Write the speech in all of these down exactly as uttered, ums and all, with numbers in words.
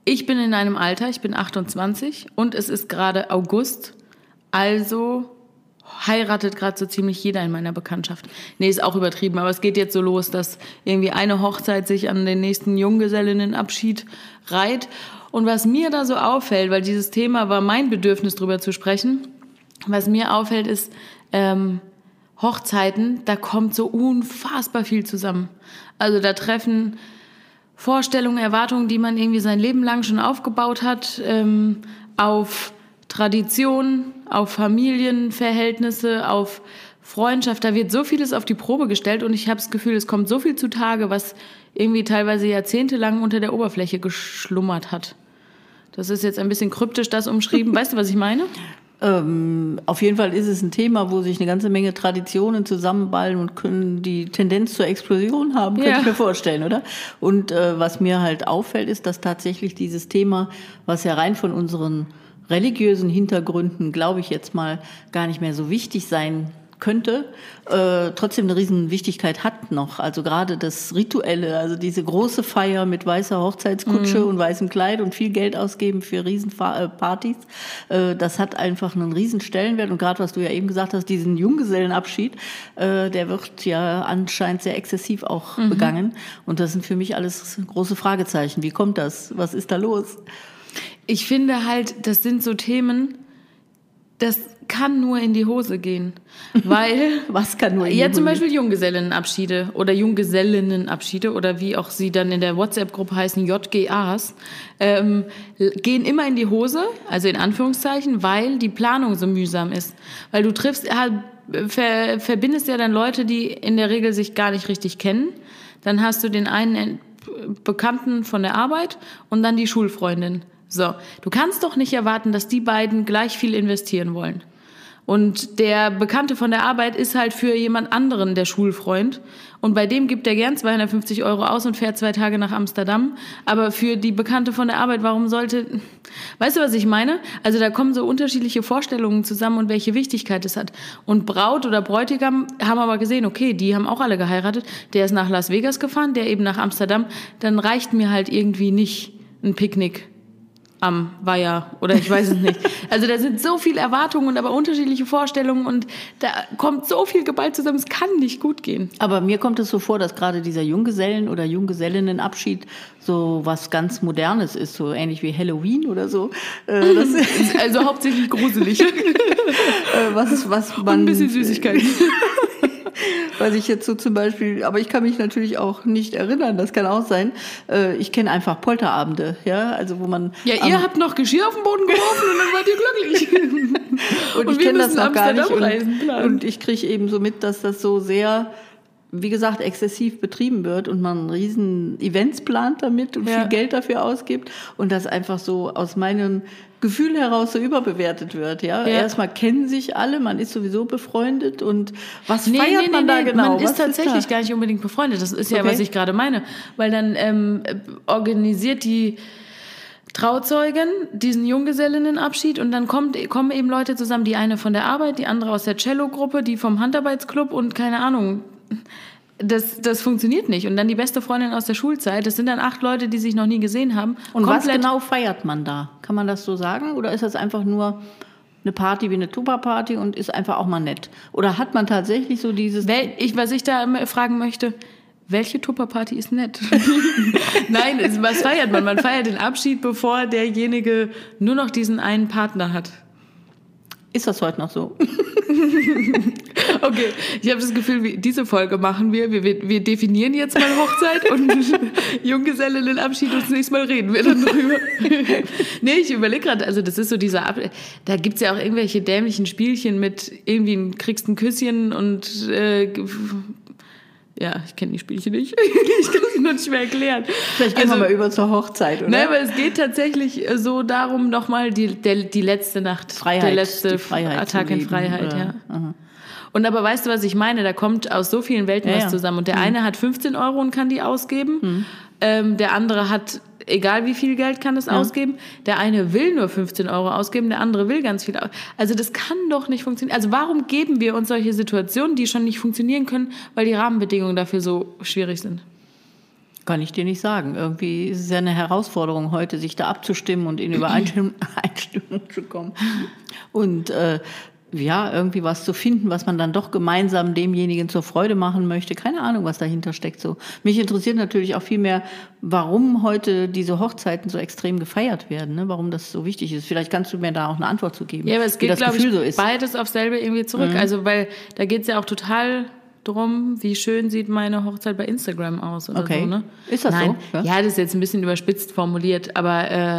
ich bin in einem Alter, ich bin achtundzwanzig und es ist gerade August, also heiratet gerade so ziemlich jeder in meiner Bekanntschaft. Nee, ist auch übertrieben, aber es geht jetzt so los, dass irgendwie eine Hochzeit sich an den nächsten Junggesellinnenabschied reiht. Und was mir da so auffällt, weil dieses Thema war mein Bedürfnis, drüber zu sprechen, was mir auffällt, ist ähm, Hochzeiten, da kommt so unfassbar viel zusammen. Also da treffen Vorstellungen, Erwartungen, die man irgendwie sein Leben lang schon aufgebaut hat, ähm, auf Tradition, auf Familienverhältnisse, auf Freundschaft. Da wird so vieles auf die Probe gestellt und ich habe das Gefühl, es kommt so viel zutage, was irgendwie teilweise jahrzehntelang unter der Oberfläche geschlummert hat. Das ist jetzt ein bisschen kryptisch, das umschrieben. Weißt du, was ich meine? Ähm, auf jeden Fall ist es ein Thema, wo sich eine ganze Menge Traditionen zusammenballen und können die Tendenz zur Explosion haben, könnte Ja. ich mir vorstellen, oder? Und äh, was mir halt auffällt, ist, dass tatsächlich dieses Thema, was ja rein von unseren religiösen Hintergründen, glaube ich jetzt mal, gar nicht mehr so wichtig sein könnte, äh, trotzdem eine riesen Wichtigkeit hat noch. Also gerade das Rituelle, also diese große Feier mit weißer Hochzeitskutsche mhm. und weißem Kleid und viel Geld ausgeben für Riesenpartys, äh, das hat einfach einen riesen Stellenwert. Und gerade was du ja eben gesagt hast, diesen Junggesellenabschied, äh, der wird ja anscheinend sehr exzessiv auch mhm. begangen. Und das sind für mich alles große Fragezeichen. Wie kommt das? Was ist da los? Ich finde halt, das sind so Themen, das kann nur in die Hose gehen, weil was kann nur in die ja Hose? Zum Beispiel Junggesellinnenabschiede oder Junggesellinnenabschiede oder wie auch sie dann in der WhatsApp-Gruppe heißen, J G As, ähm, gehen immer in die Hose, also in Anführungszeichen, weil die Planung so mühsam ist, weil du triffst, ver, verbindest ja dann Leute, die in der Regel sich gar nicht richtig kennen, dann hast du den einen Bekannten von der Arbeit und dann die Schulfreundin. So, du kannst doch nicht erwarten, dass die beiden gleich viel investieren wollen. Und der Bekannte von der Arbeit ist halt für jemand anderen der Schulfreund. Und bei dem gibt er gern zweihundertfünfzig Euro aus und fährt zwei Tage nach Amsterdam. Aber für die Bekannte von der Arbeit, warum sollte... Weißt du, was ich meine? Also da kommen so unterschiedliche Vorstellungen zusammen und welche Wichtigkeit es hat. Und Braut oder Bräutigam haben aber gesehen, okay, die haben auch alle geheiratet. Der ist nach Las Vegas gefahren, der eben nach Amsterdam. Dann reicht mir halt irgendwie nicht ein Picknick am Weiher oder ich weiß es nicht. Also da sind so viele Erwartungen und aber unterschiedliche Vorstellungen und da kommt so viel geballt zusammen, es kann nicht gut gehen. Aber mir kommt es so vor, dass gerade dieser Junggesellen- oder Junggesellinnenabschied so was ganz Modernes ist, so ähnlich wie Halloween oder so. Äh, das also hauptsächlich gruselig. äh, was, was man, und ein bisschen Süßigkeiten. Weiß ich jetzt so zum Beispiel, aber ich kann mich natürlich auch nicht erinnern, das kann auch sein. Äh, ich kenne einfach Polterabende, ja, also wo man... Ja, ihr habt noch Geschirr auf den Boden geworfen und dann wart ihr glücklich. und, und ich kenne das noch gar nicht und, und ich kriege eben so mit, dass das so sehr, wie gesagt, exzessiv betrieben wird und man riesen Events plant damit und ja. viel Geld dafür ausgibt und das einfach so aus meinem Gefühl heraus so überbewertet wird. Ja? Ja. Erstmal kennen sich alle, man ist sowieso befreundet und was nee, feiert nee, man nee, da nee. genau? Man ist was tatsächlich ist gar nicht unbedingt befreundet. Das ist ja, okay. was ich gerade meine. Weil dann ähm, organisiert die Trauzeugin diesen Junggesellinnenabschied und dann kommt, kommen eben Leute zusammen, die eine von der Arbeit, die andere aus der Cello-Gruppe, die vom Handarbeitsclub und keine Ahnung. Das, das funktioniert nicht. Und dann die beste Freundin aus der Schulzeit, das sind dann acht Leute, die sich noch nie gesehen haben. Und was genau feiert man da? Kann man das so sagen? Oder ist das einfach nur eine Party wie eine Tupperparty und ist einfach auch mal nett? Oder hat man tatsächlich so dieses... Wel- ich, was ich da fragen möchte, welche Tupperparty ist nett? Nein, was feiert man? Man feiert den Abschied, bevor derjenige nur noch diesen einen Partner hat. Ist das heute noch so? Okay, ich habe das Gefühl, diese Folge machen wir. Wir, wir definieren jetzt mal Hochzeit und Junggesellinnenabschied und das nächste Mal reden wir dann drüber. Nee, ich überlege gerade, also das ist so dieser, Ab- da gibt's ja auch irgendwelche dämlichen Spielchen mit irgendwie kriegst ein Küsschen und äh, ja, ich kenne die Spielchen nicht. Ich kann sie noch nicht mehr erklären. Vielleicht gehen also, wir mal über zur Hochzeit, oder? Nein, aber es geht tatsächlich so darum, nochmal die, der, die letzte Nacht, Freiheit, der letzte Freiheit Tag in Freiheit, oder? ja. Aha. Und aber weißt du, was ich meine? Da kommt aus so vielen Welten ja, was ja. zusammen. Und der mhm. eine hat fünfzehn Euro und kann die ausgeben. Mhm. Ähm, der andere hat, egal wie viel Geld, kann es ja. ausgeben. Der eine will nur fünfzehn Euro ausgeben, der andere will ganz viel ausgeben. Also das kann doch nicht funktionieren. Also warum geben wir uns solche Situationen, die schon nicht funktionieren können, weil die Rahmenbedingungen dafür so schwierig sind? Kann ich dir nicht sagen. Irgendwie ist es ja eine Herausforderung heute, sich da abzustimmen und in Übereinstimmung zu kommen. Und äh, ja, irgendwie was zu finden, was man dann doch gemeinsam demjenigen zur Freude machen möchte. Keine Ahnung, was dahinter steckt. So. Mich interessiert natürlich auch viel mehr, warum heute diese Hochzeiten so extrem gefeiert werden, ne? Warum das so wichtig ist. Vielleicht kannst du mir da auch eine Antwort zu geben. Ja, aber es geht, glaube ich, so ist. beides auf selbe irgendwie zurück. Mhm. Also, weil da geht es ja auch total drum, wie schön sieht meine Hochzeit bei Instagram aus oder okay. so. Ne? Ist das Nein. so? Ja? ja, das ist jetzt ein bisschen überspitzt formuliert, aber äh,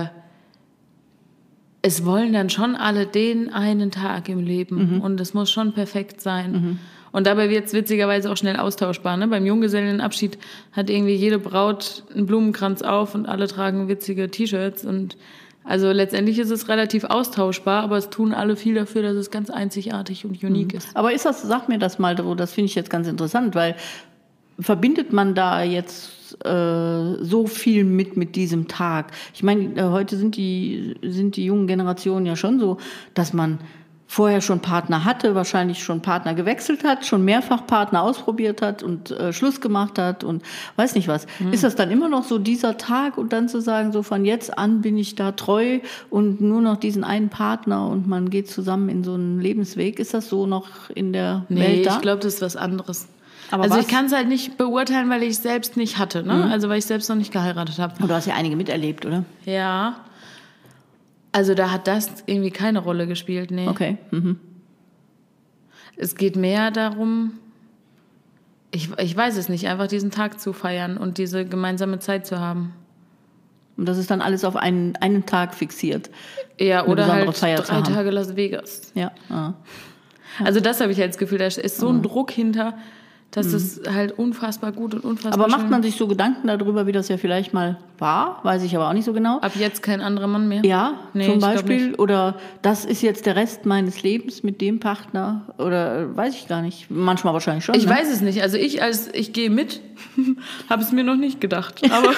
es wollen dann schon alle den einen Tag im Leben mhm. und es muss schon perfekt sein. Mhm. Und dabei wird es witzigerweise auch schnell austauschbar. Ne? Beim Junggesellenabschied hat irgendwie jede Braut einen Blumenkranz auf und alle tragen witzige T-Shirts. Und also letztendlich ist es relativ austauschbar, aber es tun alle viel dafür, dass es ganz einzigartig und unique mhm. ist. Aber ist das, sag mir das mal, das finde ich jetzt ganz interessant, weil verbindet man da jetzt äh, so viel mit mit diesem Tag? Ich meine, äh, heute sind die sind die jungen Generationen ja schon so, dass man vorher schon Partner hatte, wahrscheinlich schon Partner gewechselt hat, schon mehrfach Partner ausprobiert hat und äh, Schluss gemacht hat und weiß nicht was. Mhm. Ist das dann immer noch so dieser Tag und dann zu sagen, so von jetzt an bin ich da treu und nur noch diesen einen Partner und man geht zusammen in so einen Lebensweg? Ist das so noch in der nee, Welt da? Ich glaube, das ist was anderes. Aber also was? ich kann es halt nicht beurteilen, weil ich es selbst nicht hatte, ne? Mhm. Also weil ich selbst noch nicht geheiratet habe. Und du hast ja einige miterlebt, oder? Ja. Also da hat das irgendwie keine Rolle gespielt, nee. Okay. Mhm. Es geht mehr darum, ich, ich weiß es nicht, einfach diesen Tag zu feiern und diese gemeinsame Zeit zu haben. Und das ist dann alles auf einen, einen Tag fixiert? Ja, eine oder halt Feier drei Tage Las Vegas. Ja. Ah. Also das habe ich halt das Gefühl, da ist so ein mhm. Druck hinter, dass es mhm. halt unfassbar gut und unfassbar Aber macht schön. man sich so Gedanken darüber, wie das ja vielleicht mal war? Weiß ich aber auch nicht so genau. Ab jetzt kein anderer Mann mehr? Ja, nee, zum Beispiel. Oder das ist jetzt der Rest meines Lebens mit dem Partner. Oder äh, weiß ich gar nicht. Manchmal wahrscheinlich schon. Ich ne? weiß es nicht. Also ich, als ich gehe mit, habe es mir noch nicht gedacht. Aber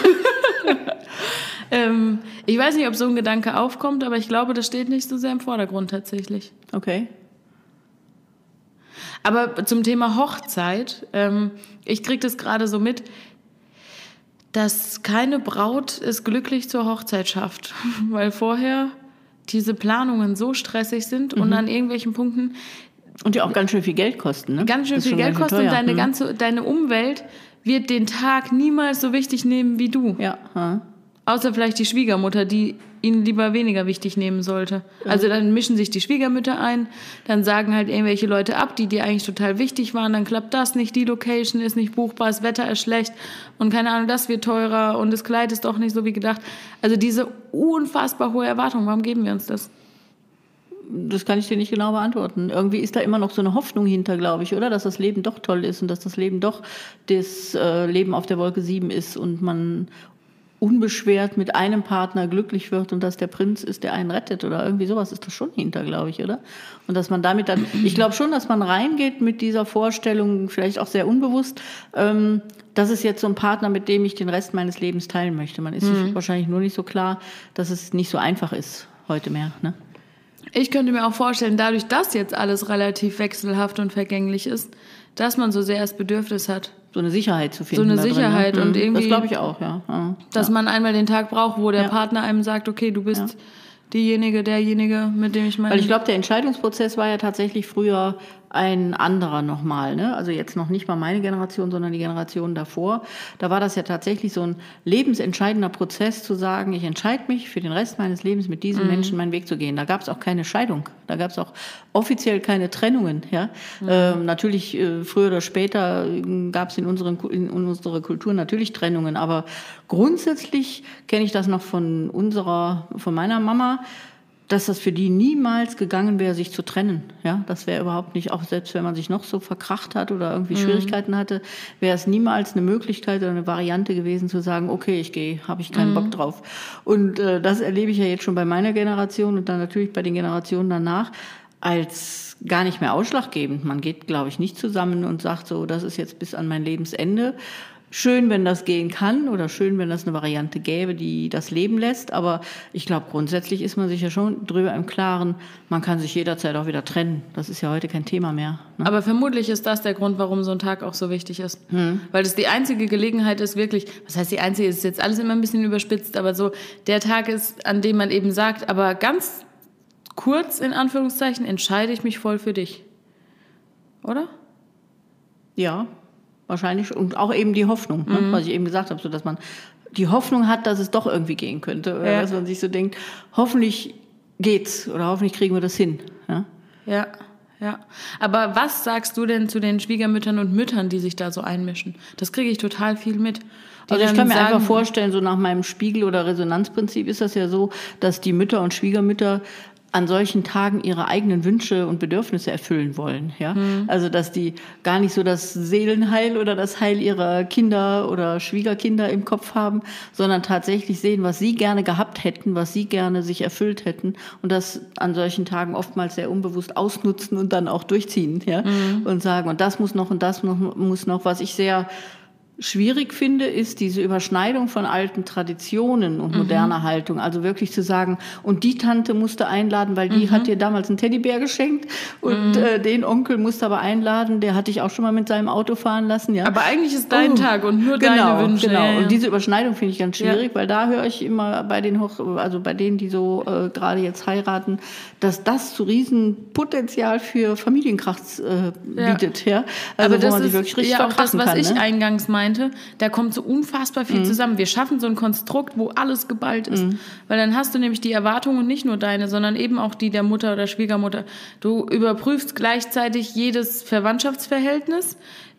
ähm, ich weiß nicht, ob so ein Gedanke aufkommt, aber ich glaube, das steht nicht so sehr im Vordergrund tatsächlich. Okay. Aber zum Thema Hochzeit, ähm, ich kriege das gerade so mit, dass keine Braut es glücklich zur Hochzeit schafft, weil vorher diese Planungen so stressig sind mhm. und an irgendwelchen Punkten... Und die auch ganz schön viel Geld kosten, ne? Ganz schön viel Geld kosten und deine, mhm. ganze, deine Umwelt wird den Tag niemals so wichtig nehmen wie du. Ja. Hm. Außer vielleicht die Schwiegermutter, die ihn lieber weniger wichtig nehmen sollte. Ja. Also dann mischen sich die Schwiegermütter ein, dann sagen halt irgendwelche Leute ab, die dir eigentlich total wichtig waren, dann klappt das nicht, die Location ist nicht buchbar, das Wetter ist schlecht und keine Ahnung, das wird teurer und das Kleid ist doch nicht so wie gedacht. Also diese unfassbar hohe Erwartung, warum geben wir uns das? Das kann ich dir nicht genau beantworten. Irgendwie ist da immer noch so eine Hoffnung hinter, glaube ich, oder? Dass das Leben doch toll ist und dass das Leben doch das äh, Leben auf der Wolke sieben ist und man unbeschwert mit einem Partner glücklich wird und dass der Prinz ist, der einen rettet oder irgendwie sowas ist das schon hinter, glaube ich, oder? Und dass man damit dann, ich glaube schon, dass man reingeht mit dieser Vorstellung, vielleicht auch sehr unbewusst, ähm, das ist jetzt so ein Partner, mit dem ich den Rest meines Lebens teilen möchte. Man ist sich mhm. wahrscheinlich nur nicht so klar, dass es nicht so einfach ist heute mehr, ne? Ich könnte mir auch vorstellen, dadurch, dass jetzt alles relativ wechselhaft und vergänglich ist, dass man so sehr das Bedürfnis hat. So eine Sicherheit zu finden. So eine Sicherheit drin, ne? und irgendwie. Das glaube ich auch, ja. ja. Dass ja. man einmal den Tag braucht, wo der ja. Partner einem sagt, okay, du bist ja. diejenige, derjenige, mit dem ich meine. Weil ich glaube, der Entscheidungsprozess war ja tatsächlich früher ein anderer nochmal, ne? Also jetzt noch nicht mal meine Generation, sondern die Generation davor. Da war das ja tatsächlich so ein lebensentscheidender Prozess zu sagen, ich entscheide mich für den Rest meines Lebens mit diesem mhm. Menschen meinen Weg zu gehen. Da gab es auch keine Scheidung, da gab es auch offiziell keine Trennungen. Ja? Mhm. Ähm, natürlich äh, früher oder später gab es in, unseren, in unserer Kultur natürlich Trennungen, aber grundsätzlich kenne ich das noch von unserer, von meiner Mama, dass das für die niemals gegangen wäre, sich zu trennen. Ja, das wäre überhaupt nicht, auch selbst wenn man sich noch so verkracht hat oder irgendwie mhm. Schwierigkeiten hatte, wäre es niemals eine Möglichkeit oder eine Variante gewesen zu sagen, okay, ich gehe, habe ich keinen mhm. Bock drauf. Und äh, das erlebe ich ja jetzt schon bei meiner Generation und dann natürlich bei den Generationen danach als gar nicht mehr ausschlaggebend. Man geht, glaube ich, nicht zusammen und sagt so, das ist jetzt bis an mein Lebensende. schön, wenn das gehen kann oder schön, wenn das eine Variante gäbe, die das leben lässt. Aber ich glaube, grundsätzlich ist man sich ja schon drüber im Klaren, man kann sich jederzeit auch wieder trennen. Das ist ja heute kein Thema mehr. Ne? Aber vermutlich ist das der Grund, warum so ein Tag auch so wichtig ist. Hm. Weil es die einzige Gelegenheit ist, wirklich, was heißt die einzige, ist jetzt alles immer ein bisschen überspitzt, aber so der Tag ist, an dem man eben sagt, aber ganz kurz, in Anführungszeichen, entscheide ich mich voll für dich. Oder? Ja. Wahrscheinlich. Und auch eben die Hoffnung, mhm. ne, was ich eben gesagt habe, so dass man die Hoffnung hat, dass es doch irgendwie gehen könnte. Oder ja. dass man sich so denkt, hoffentlich geht's oder hoffentlich kriegen wir das hin. Ja? ja, ja. Aber was sagst du denn zu den Schwiegermüttern und Müttern, die sich da so einmischen? Das kriege ich total viel mit. Also ich kann mir sagen, einfach vorstellen, so nach meinem Spiegel- oder Resonanzprinzip ist das ja so, dass die Mütter und Schwiegermütter an solchen Tagen ihre eigenen Wünsche und Bedürfnisse erfüllen wollen, ja. Mhm. Also, dass die gar nicht so das Seelenheil oder das Heil ihrer Kinder oder Schwiegerkinder im Kopf haben, sondern tatsächlich sehen, was sie gerne gehabt hätten, was sie gerne sich erfüllt hätten und das an solchen Tagen oftmals sehr unbewusst ausnutzen und dann auch durchziehen, ja. Mhm. Und sagen, und das muss noch und das noch, muss noch, was ich sehr schwierig finde, ist diese Überschneidung von alten Traditionen und moderner mhm. Haltung. Also wirklich zu sagen, und die Tante musste einladen, weil die mhm. hat dir damals einen Teddybär geschenkt und mhm. äh, den Onkel musste aber einladen, der hat dich auch schon mal mit seinem Auto fahren lassen. Ja. Aber eigentlich ist dein oh. Tag und nur genau, deine Wünsche. Genau, ja, ja. Und diese Überschneidung finde ich ganz schwierig, ja. weil da höre ich immer bei den Hoch, also bei denen, die so äh, gerade jetzt heiraten, dass das zu Riesenpotenzial für Familienkrach äh, bietet. Ja. Ja? Also aber das wo man ist sich wirklich richtig ja auch das, was kann, ich ne? eingangs meinte. Da kommt so unfassbar viel mhm. zusammen. Wir schaffen so ein Konstrukt, wo alles geballt ist. Mhm. Weil dann hast du nämlich die Erwartungen, nicht nur deine, sondern eben auch die der Mutter oder Schwiegermutter. Du überprüfst gleichzeitig jedes Verwandtschaftsverhältnis.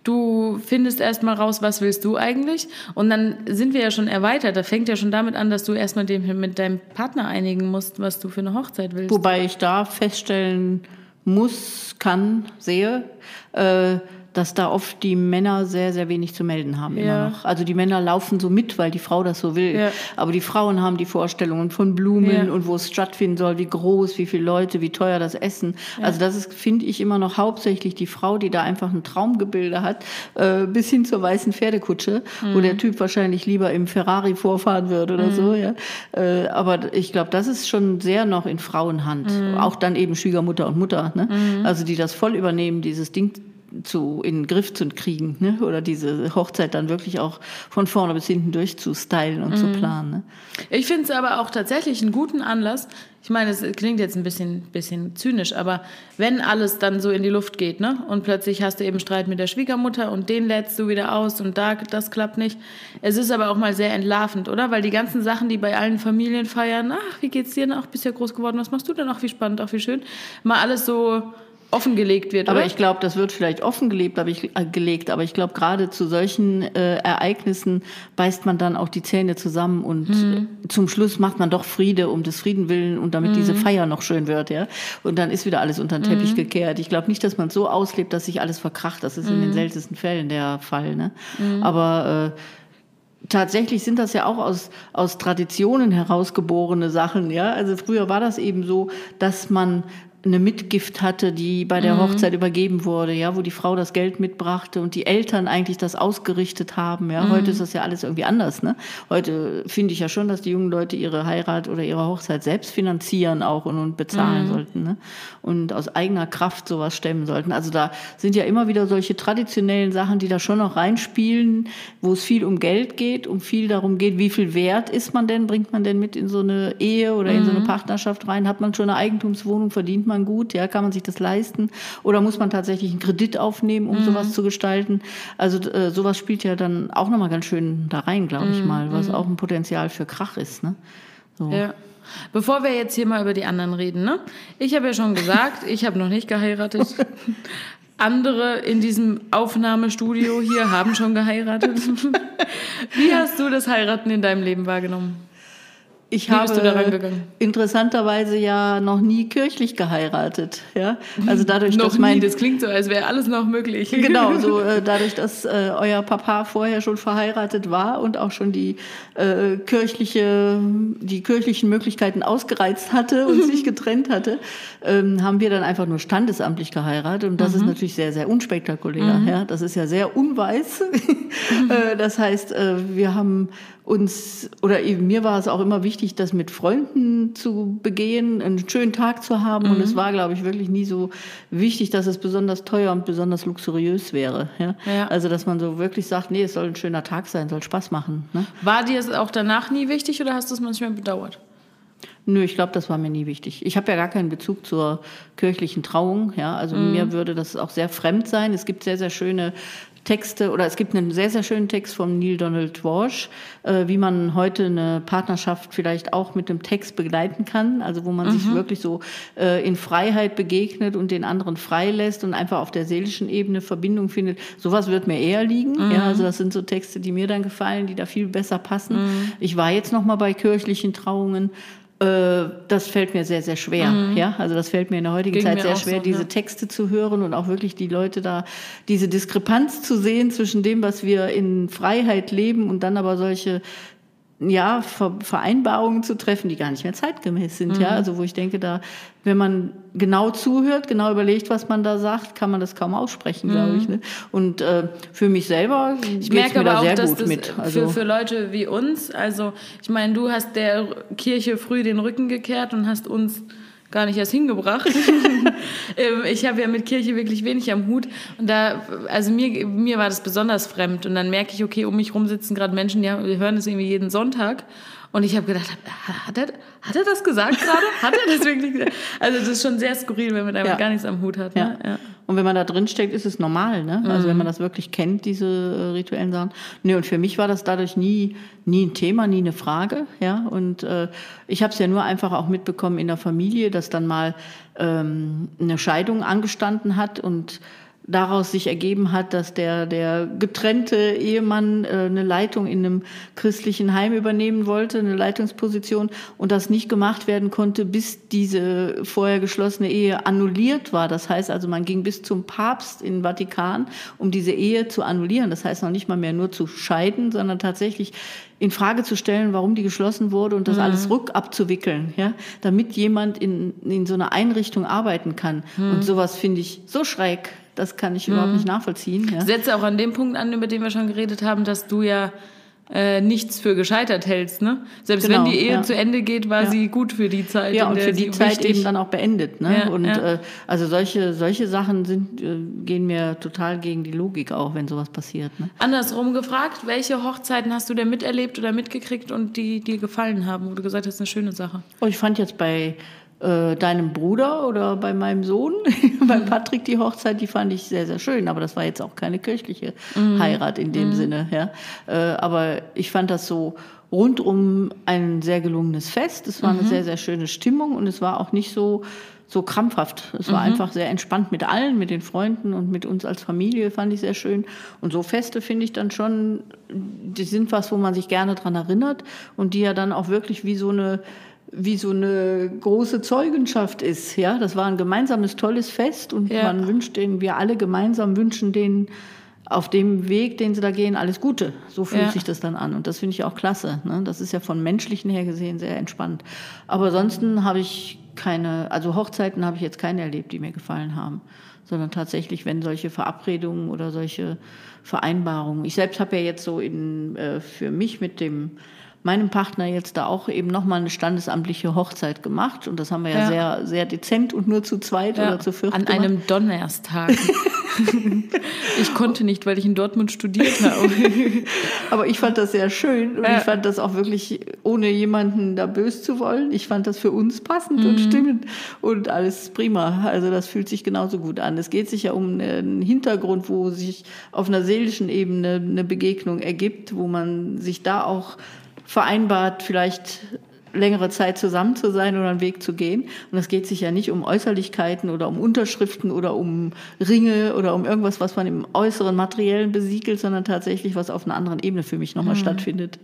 Du findest erstmal raus, was willst du eigentlich? Und dann sind wir ja schon erweitert. Da fängt ja schon damit an, dass du erstmal mit deinem Partner einigen musst, was du für eine Hochzeit willst. Wobei ich da feststellen muss, kann, sehe, äh, dass da oft die Männer sehr, sehr wenig zu melden haben ja. immer noch. Also die Männer laufen so mit, weil die Frau das so will. Ja. Aber die Frauen haben die Vorstellungen von Blumen ja. und wo es stattfinden soll, wie groß, wie viele Leute, wie teuer das Essen. Ja. Also das ist, finde ich, immer noch hauptsächlich die Frau, die da einfach ein Traumgebilde hat, äh, bis hin zur weißen Pferdekutsche, mhm. wo der Typ wahrscheinlich lieber im Ferrari vorfahren würde oder mhm. so. Ja. Äh, aber ich glaube, das ist schon sehr noch in Frauenhand. Mhm. Auch dann eben Schwiegermutter und Mutter, ne? Mhm. Also die das voll übernehmen, dieses Ding zu in den Griff zu kriegen, ne? Oder diese Hochzeit dann wirklich auch von vorne bis hinten durchzustylen und mm. zu planen. Ne? Ich finde es aber auch tatsächlich einen guten Anlass. Ich meine, es klingt jetzt ein bisschen, bisschen zynisch, aber wenn alles dann so in die Luft geht, ne? Und plötzlich hast du eben Streit mit der Schwiegermutter und den lädst du wieder aus und da, das klappt nicht. Es ist aber auch mal sehr entlarvend, oder? Weil die ganzen Sachen, die bei allen Familien feiern, ach, wie geht's dir denn? Ach, bist ja groß geworden, was machst du denn? Ach, wie spannend, ach, wie schön. Mal alles so offengelegt wird, aber oder? Ich glaube, das wird vielleicht offengelegt, aber ich, äh, gelegt, aber ich glaube, gerade zu solchen äh, Ereignissen beißt man dann auch die Zähne zusammen und mhm. zum Schluss macht man doch Friede um des Frieden willen und damit mhm. diese Feier noch schön wird, ja. Und dann ist wieder alles unter den Teppich mhm. gekehrt. Ich glaube nicht, dass man so auslebt, dass sich alles verkracht. Das ist mhm. in den seltensten Fällen der Fall, ne? Mhm. Aber äh, tatsächlich sind das ja auch aus, aus Traditionen herausgeborene Sachen, ja. Also früher war das eben so, dass man eine Mitgift hatte, die bei der mhm. Hochzeit übergeben wurde, ja, wo die Frau das Geld mitbrachte und die Eltern eigentlich das ausgerichtet haben, ja. Mhm. Heute ist das ja alles irgendwie anders, ne. Heute finde ich ja schon, dass die jungen Leute ihre Heirat oder ihre Hochzeit selbst finanzieren auch und, und bezahlen mhm. sollten, ne. Und aus eigener Kraft sowas stemmen sollten. Also da sind ja immer wieder solche traditionellen Sachen, die da schon noch reinspielen, wo es viel um Geld geht, um viel darum geht, wie viel Wert ist man denn, bringt man denn mit in so eine Ehe oder in mhm. so eine Partnerschaft rein, hat man schon eine Eigentumswohnung, verdient man gut, ja, kann man sich das leisten oder muss man tatsächlich einen Kredit aufnehmen, um mhm. sowas zu gestalten? Also äh, sowas spielt ja dann auch nochmal ganz schön da rein, glaube ich mhm. mal, was auch ein Potenzial für Krach ist, ne? So. Ja. Bevor wir jetzt hier mal über die anderen reden, ne? Ich habe ja schon gesagt, ich habe noch nicht geheiratet. Andere in diesem Aufnahmestudio hier haben schon geheiratet. Wie hast du das Heiraten in deinem Leben wahrgenommen? Ich Wie bist du da habe rangegangen? interessanterweise ja noch nie kirchlich geheiratet. Ja? Also dadurch, noch dass mein nie, das klingt so, als wäre alles noch möglich. Genau, so äh, dadurch, dass äh, euer Papa vorher schon verheiratet war und auch schon die äh, kirchliche, die kirchlichen Möglichkeiten ausgereizt hatte und sich getrennt hatte, ähm, haben wir dann einfach nur standesamtlich geheiratet und das mhm. ist natürlich sehr, sehr unspektakulär. Mhm. Ja? Das ist ja sehr unweiß. äh, das heißt, äh, wir haben uns, oder eben mir war es auch immer wichtig, das mit Freunden zu begehen, einen schönen Tag zu haben. Mhm. Und es war, glaube ich, wirklich nie so wichtig, dass es besonders teuer und besonders luxuriös wäre. Ja? Ja. Also, dass man so wirklich sagt, nee, es soll ein schöner Tag sein, soll Spaß machen. Ne? War dir es auch danach nie wichtig oder hast du es manchmal bedauert? Nö, ich glaube, das war mir nie wichtig. Ich habe ja gar keinen Bezug zur kirchlichen Trauung. Ja? Also mhm. mir würde das auch sehr fremd sein. Es gibt sehr, sehr schöne Texte, oder es gibt einen sehr, sehr schönen Text von Neale Donald Walsch, äh, wie man heute eine Partnerschaft vielleicht auch mit dem Text begleiten kann, also wo man mhm. sich wirklich so äh, in Freiheit begegnet und den anderen frei lässt und einfach auf der seelischen Ebene Verbindung findet. Sowas wird mir eher liegen. Mhm. Ja, also das sind so Texte, die mir dann gefallen, die da viel besser passen. Mhm. Ich war jetzt noch mal bei kirchlichen Trauungen. Das fällt mir sehr, sehr schwer. Mhm. Ja, also das fällt mir in der heutigen Ging Zeit sehr schwer, so, diese ja. Texte zu hören und auch wirklich die Leute da, diese Diskrepanz zu sehen zwischen dem, was wir in Freiheit leben und dann aber solche ja, Vereinbarungen zu treffen, die gar nicht mehr zeitgemäß sind. Mhm. Ja, also wo ich denke, da, wenn man genau zuhört, genau überlegt, was man da sagt, kann man das kaum aussprechen, mhm. glaube ich. Ne? Und äh, für mich selber ich merke mir aber da auch, sehr dass gut das mit. Also für, für Leute wie uns, also ich meine, du hast der Kirche früh den Rücken gekehrt und hast uns gar nicht erst hingebracht. Ich habe ja mit Kirche wirklich wenig am Hut und da, also mir, mir war das besonders fremd und dann merke ich, okay, um mich rum sitzen gerade Menschen, die hören das irgendwie jeden Sonntag und ich habe gedacht, hat er, hat er das gesagt gerade? Hat er das wirklich gesagt? Also das ist schon sehr skurril, wenn man damit ja. gar nichts am Hut hat. Ne? Ja. Ja. Und wenn man da drin steckt, ist es normal, ne? Also mhm. wenn man das wirklich kennt, diese äh, rituellen Sachen. Nee, und für mich war das dadurch nie, nie ein Thema, nie eine Frage, ja. Und äh, ich habe es ja nur einfach auch mitbekommen in der Familie, dass dann mal ähm, eine Scheidung angestanden hat und daraus sich ergeben hat, dass der, der getrennte Ehemann äh, eine Leitung in einem christlichen Heim übernehmen wollte, eine Leitungsposition, und das nicht gemacht werden konnte, bis diese vorher geschlossene Ehe annulliert war. Das heißt also, man ging bis zum Papst in den Vatikan, um diese Ehe zu annullieren. Das heißt noch nicht mal mehr nur zu scheiden, sondern tatsächlich in Frage zu stellen, warum die geschlossen wurde und das mhm. alles rückabzuwickeln, ja, damit jemand in, in so einer Einrichtung arbeiten kann. Mhm. Und sowas finde ich so schräg. Das kann ich überhaupt mhm. nicht nachvollziehen. Ja. Setze auch an dem Punkt an, über den wir schon geredet haben, dass du ja äh, nichts für gescheitert hältst. Ne? Selbst genau, wenn die Ehe ja. zu Ende geht, war ja. sie gut für die Zeit. Ja, und der für die Zeit wichtig. eben dann auch beendet. Ne? Ja, und ja. Äh, also solche, solche Sachen sind, äh, gehen mir total gegen die Logik auch, wenn sowas passiert. Ne? Andersrum gefragt, welche Hochzeiten hast du denn miterlebt oder mitgekriegt und die dir gefallen haben, wo du gesagt hast, das ist eine schöne Sache? Oh, ich fand jetzt bei deinem Bruder oder bei meinem Sohn, mhm. bei Patrick, die Hochzeit, die fand ich sehr, sehr schön. Aber das war jetzt auch keine kirchliche mhm. Heirat in dem mhm. Sinne. Ja. Äh, aber ich fand das so rundum ein sehr gelungenes Fest. Es war mhm. eine sehr, sehr schöne Stimmung und es war auch nicht so, so krampfhaft. Es war mhm. einfach sehr entspannt mit allen, mit den Freunden und mit uns als Familie, fand ich sehr schön. Und so Feste finde ich dann schon, die sind was, wo man sich gerne dran erinnert und die ja dann auch wirklich wie so eine wie so eine große Zeugenschaft ist, ja. Das war ein gemeinsames, tolles Fest und ja. man wünscht denen, wir alle gemeinsam wünschen denen auf dem Weg, den sie da gehen, alles Gute. So fühlt ja. sich das dann an und das finde ich auch klasse, ne? Das ist ja von menschlichen her gesehen sehr entspannt. Aber ansonsten habe ich keine, also Hochzeiten habe ich jetzt keine erlebt, die mir gefallen haben, sondern tatsächlich, wenn solche Verabredungen oder solche Vereinbarungen. Ich selbst habe ja jetzt so in, äh, für mich mit dem meinem Partner jetzt da auch eben nochmal eine standesamtliche Hochzeit gemacht. Und das haben wir ja, ja sehr, sehr dezent und nur zu zweit ja. oder zu viert An gemacht. einem Donnerstag. Ich konnte nicht, weil ich in Dortmund studiert habe. Aber ich fand das sehr schön und ja. ich fand das auch wirklich, ohne jemanden da böse zu wollen, ich fand das für uns passend mhm. und stimmend und alles prima. Also das fühlt sich genauso gut an. Es geht sich ja um einen Hintergrund, wo sich auf einer seelischen Ebene eine Begegnung ergibt, wo man sich da auch vereinbart, vielleicht längere Zeit zusammen zu sein oder einen Weg zu gehen. Und es geht sich ja nicht um Äußerlichkeiten oder um Unterschriften oder um Ringe oder um irgendwas, was man im äußeren Materiellen besiegelt, sondern tatsächlich, was auf einer anderen Ebene für mich nochmal mhm. stattfindet.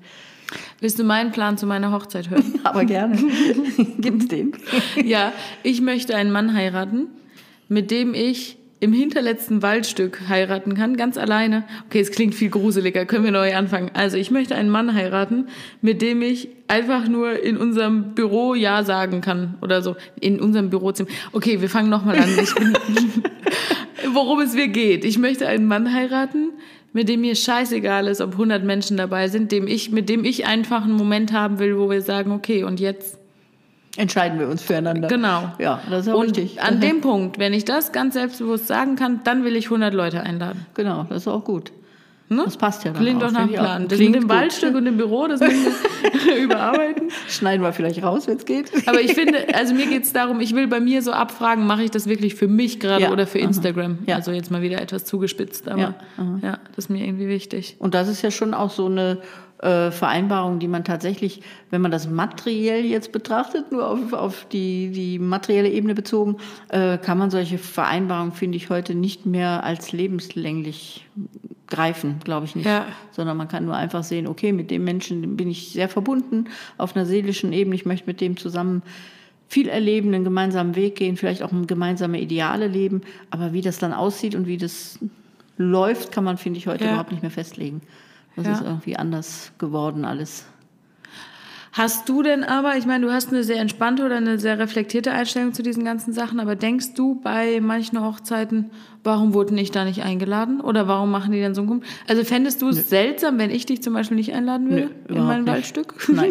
Willst du meinen Plan zu meiner Hochzeit hören? Aber gerne. Gibt's den? Ja, ich möchte einen Mann heiraten, mit dem ich im hinterletzten Waldstück heiraten kann, ganz alleine. Okay, es klingt viel gruseliger, können wir neu anfangen. Also ich möchte einen Mann heiraten, mit dem ich einfach nur in unserem Büro Ja sagen kann oder so. In unserem Bürozimmer. Okay, wir fangen nochmal an. Ich bin worum es mir geht. Ich möchte einen Mann heiraten, mit dem mir scheißegal ist, ob hundert Menschen dabei sind, dem ich, mit dem ich einfach einen Moment haben will, wo wir sagen, okay, und jetzt entscheiden wir uns füreinander. Genau. Ja, das ist auch und richtig. An dem Punkt, wenn ich das ganz selbstbewusst sagen kann, dann will ich hundert Leute einladen. Genau, das ist auch gut. Ne? Das passt ja dann Klingt auch. doch nach einem Plan. Das Klingt mit dem gut. Waldstück und dem Büro, das müssen wir überarbeiten. Schneiden wir vielleicht raus, wenn es geht. Aber ich finde, also mir geht es darum, ich will bei mir so abfragen, mache ich das wirklich für mich gerade Ja, oder für aha. Instagram? Ja. Also jetzt mal wieder etwas zugespitzt, aber Ja, ja, aha. das ist mir irgendwie wichtig. Und das ist ja schon auch so eine äh, Vereinbarung, die man tatsächlich, wenn man das materiell jetzt betrachtet, nur auf, auf die, die materielle Ebene bezogen, äh, kann man solche Vereinbarungen, finde ich, heute nicht mehr als lebenslänglich greifen, glaube ich nicht. Ja. Sondern man kann nur einfach sehen, okay, mit dem Menschen bin ich sehr verbunden auf einer seelischen Ebene, ich möchte mit dem zusammen viel erleben, einen gemeinsamen Weg gehen, vielleicht auch gemeinsame Ideale leben, aber wie das dann aussieht und wie das läuft, kann man, finde ich, heute Ja. überhaupt nicht mehr festlegen. Das Ja. ist irgendwie anders geworden alles. Hast du denn aber, ich meine, du hast eine sehr entspannte oder eine sehr reflektierte Einstellung zu diesen ganzen Sachen, aber denkst du bei manchen Hochzeiten, warum wurden ich da nicht eingeladen? Oder warum machen die dann so einen Kumpel? Also fändest du es Nö. seltsam, wenn ich dich zum Beispiel nicht einladen würde Nö, in mein überhaupt Waldstück? Nein.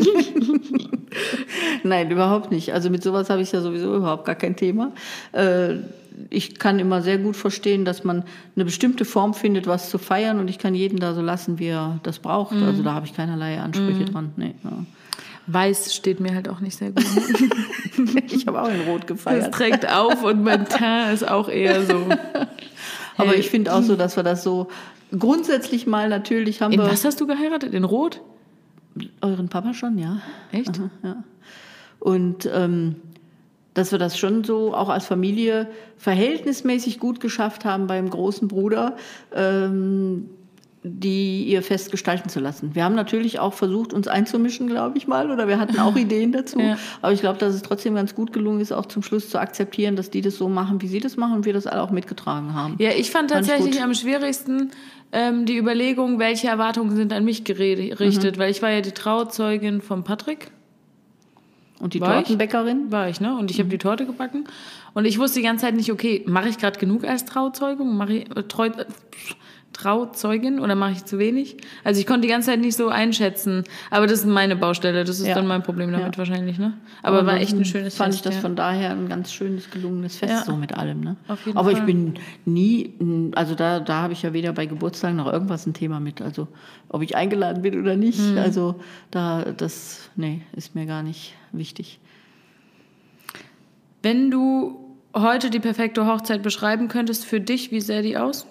Nein, überhaupt nicht. Also mit sowas habe ich ja sowieso überhaupt gar kein Thema. Äh, ich kann immer sehr gut verstehen, dass man eine bestimmte Form findet, was zu feiern, und ich kann jeden da so lassen, wie er das braucht. Mhm. Also da habe ich keinerlei Ansprüche Mhm. dran. Nee, ja. Weiß steht mir halt auch nicht sehr gut. Ne? Ich habe auch in Rot Das gefeiert. trägt auf und mein Teint ist auch eher so. Aber Hey. ich finde auch so, dass wir das so grundsätzlich mal natürlich haben In wir... was hast du geheiratet? In Rot? Euren Papa schon, ja. Echt? Aha, ja. Und ähm, dass wir das schon so auch als Familie verhältnismäßig gut geschafft haben beim großen Bruder, ähm, die ihr Fest gestalten zu lassen. Wir haben natürlich auch versucht, uns einzumischen, glaube ich mal, oder wir hatten auch Ideen dazu. Ja. Aber ich glaube, dass es trotzdem ganz gut gelungen ist, auch zum Schluss zu akzeptieren, dass die das so machen, wie sie das machen, und wir das alle auch mitgetragen haben. Ja, ich fand Fand ich tatsächlich gut. am schwierigsten ähm, die Überlegung, welche Erwartungen sind an mich gerichtet, Mhm. weil ich war ja die Trauzeugin von Patrick. Und die War ich? Tortenbäckerin? War ich, ne? Und ich habe die Torte gebacken. Und ich wusste die ganze Zeit nicht, okay, mache ich gerade genug als Trauzeugung? Mache ich, äh, Treu, äh, Trauzeugin oder mache ich zu wenig? Also ich konnte die ganze Zeit nicht so einschätzen. Aber das ist meine Baustelle. Das ist Ja. dann mein Problem damit Ja. wahrscheinlich, ne? Aber, war echt ein schönes fand Fest. ich das ja. von daher ein ganz schönes, gelungenes Fest, Ja. so mit allem. Ne? Auf jeden Aber Fall. ich bin nie, also da, da habe ich ja weder bei Geburtstagen noch irgendwas ein Thema mit. Also ob ich eingeladen bin oder nicht, Mhm. also da, das, nee, ist mir gar nicht wichtig. Wenn du heute die perfekte Hochzeit beschreiben könntest für dich, wie sähe die aus?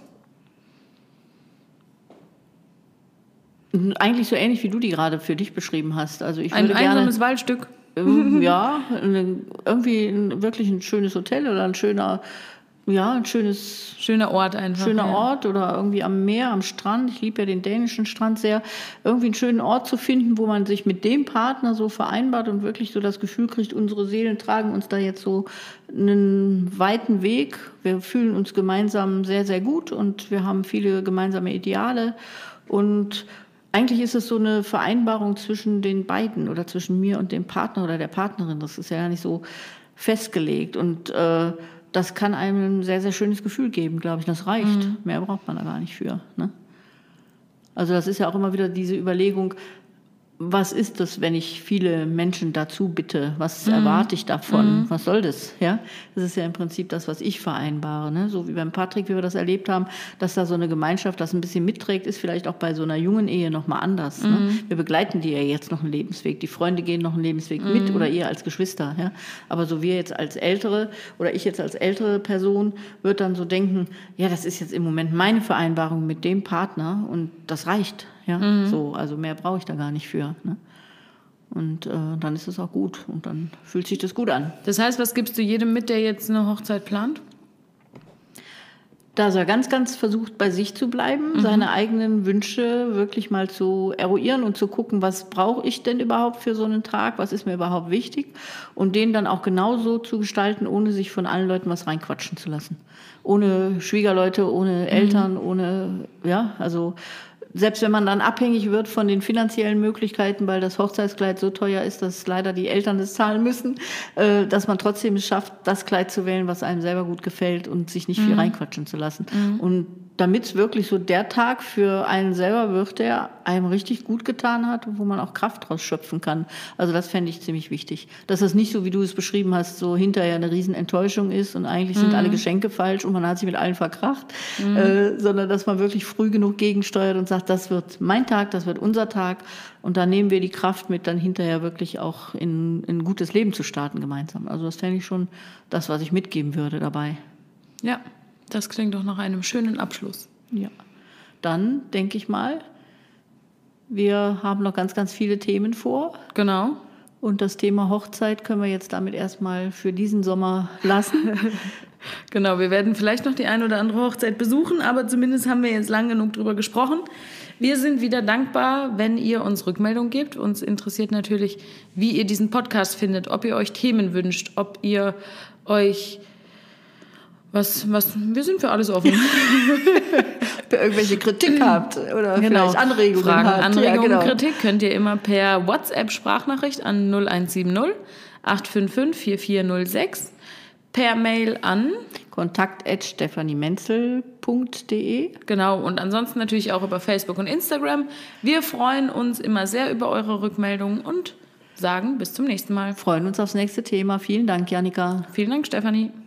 Eigentlich so ähnlich, wie du die gerade für dich beschrieben hast. Also ich Ein würde gerne, einsames Waldstück. ähm, ja, eine, irgendwie ein, wirklich ein schönes Hotel oder ein schöner, ja, ein schönes Schöner Ort einfach. schöner ja. Ort oder irgendwie am Meer, am Strand. Ich liebe ja den dänischen Strand sehr. Irgendwie einen schönen Ort zu finden, wo man sich mit dem Partner so vereinbart und wirklich so das Gefühl kriegt, unsere Seelen tragen uns da jetzt so einen weiten Weg. Wir fühlen uns gemeinsam sehr, sehr gut und wir haben viele gemeinsame Ideale. Und eigentlich ist es so eine Vereinbarung zwischen den beiden oder zwischen mir und dem Partner oder der Partnerin. Das ist ja gar nicht so festgelegt. Und äh, das kann einem ein sehr, sehr schönes Gefühl geben, glaube ich. Das reicht. Mhm. Mehr braucht man da gar nicht für. Ne? Also das ist ja auch immer wieder diese Überlegung, was ist das, wenn ich viele Menschen dazu bitte? Was Mhm. erwarte ich davon? Mhm. Was soll das? Ja, das ist ja im Prinzip das, was ich vereinbare. Ne? So wie beim Patrick, wie wir das erlebt haben, dass da so eine Gemeinschaft das ein bisschen mitträgt, ist vielleicht auch bei so einer jungen Ehe noch mal anders. Mhm. Ne? Wir begleiten die ja jetzt noch einen Lebensweg. Die Freunde gehen noch einen Lebensweg Mhm. mit oder ihr als Geschwister. Ja? Aber so wir jetzt als Ältere oder ich jetzt als ältere Person wird dann so denken, ja, das ist jetzt im Moment meine Vereinbarung mit dem Partner und das reicht. Ja, Mhm. so, also mehr brauche ich da gar nicht für. Ne? Und äh, dann ist es auch gut und dann fühlt sich das gut an. Das heißt, was gibst du jedem mit, der jetzt eine Hochzeit plant? Dass er ganz, ganz versucht, bei sich zu bleiben, mhm. seine eigenen Wünsche wirklich mal zu eruieren und zu gucken, was brauche ich denn überhaupt für so einen Tag, was ist mir überhaupt wichtig und den dann auch genauso zu gestalten, ohne sich von allen Leuten was reinquatschen zu lassen. Ohne Schwiegerleute, ohne Eltern, mhm. ohne, ja, also selbst wenn man dann abhängig wird von den finanziellen Möglichkeiten, weil das Hochzeitskleid so teuer ist, dass leider die Eltern es zahlen müssen, äh, dass man trotzdem es schafft, das Kleid zu wählen, was einem selber gut gefällt und sich nicht mhm. viel reinquatschen zu lassen. Mhm. Und damit es wirklich so der Tag für einen selber wird, der einem richtig gut getan hat, wo man auch Kraft draus schöpfen kann. Also das fände ich ziemlich wichtig. Dass es nicht so, wie du es beschrieben hast, so hinterher eine riesen Enttäuschung ist und eigentlich mhm. sind alle Geschenke falsch und man hat sich mit allen verkracht, mhm. äh, sondern dass man wirklich früh genug gegensteuert und sagt, das wird mein Tag, das wird unser Tag und da nehmen wir die Kraft mit, dann hinterher wirklich auch in, in ein gutes Leben zu starten gemeinsam. Also das fände ich schon das, was ich mitgeben würde dabei. Ja. Das klingt doch nach einem schönen Abschluss. Ja, dann denke ich mal, wir haben noch ganz, ganz viele Themen vor. Genau. Und das Thema Hochzeit können wir jetzt damit erstmal für diesen Sommer lassen. Genau, wir werden vielleicht noch die eine oder andere Hochzeit besuchen, aber zumindest haben wir jetzt lang genug drüber gesprochen. Wir sind wieder dankbar, wenn ihr uns Rückmeldung gebt. Uns interessiert natürlich, wie ihr diesen Podcast findet, ob ihr euch Themen wünscht, ob ihr euch... Was, was, wir sind für alles offen. Für irgendwelche Kritik habt oder genau. vielleicht Anregungen Fragen, habt. Anregungen, ja, genau. Kritik könnt ihr immer per WhatsApp-Sprachnachricht an null eins sieben null acht fünf fünf vier vier null sechs, per Mail an kontakt at stephaniemenzel punkt de. Genau, und ansonsten natürlich auch über Facebook und Instagram. Wir freuen uns immer sehr über eure Rückmeldungen und sagen bis zum nächsten Mal. Freuen uns aufs nächste Thema. Vielen Dank, Jannika. Vielen Dank, Stefanie.